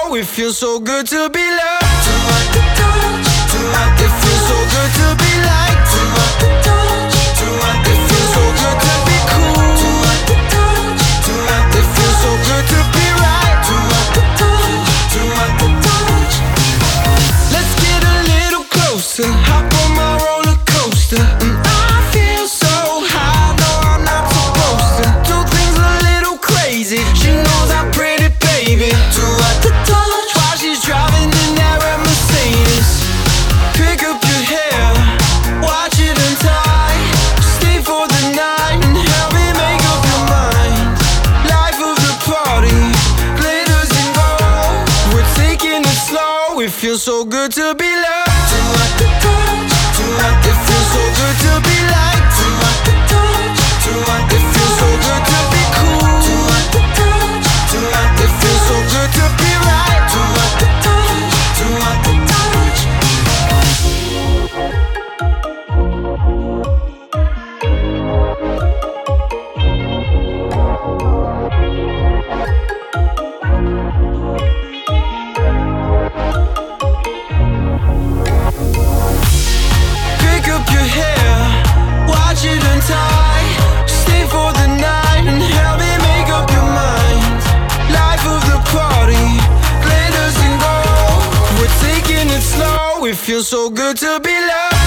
slow. It feels so good to be loved. It feels so good to be liked. It feels so good to be cool. It feels so good to be right. Let's get a little closer. Hop on my roller coaster. And I feel so high. No, I'm not supposed to do things a little crazy. She knows I'm pretty, baby. While she's driving in that red Mercedes. Pick up your hair, watch it untie. Stay for the night and help me make up your mind. Life of the party, glitters and gold. We're taking it slow. It feels so good to be loved. It feels so good to be liked. It feels so good to be cool. It feels so good to be right. Pick up your hair, watch it untie. Stay for the night and help me make up your mind. Life of the party, glitters and gold. We're taking it slow. It feels so good to be loved.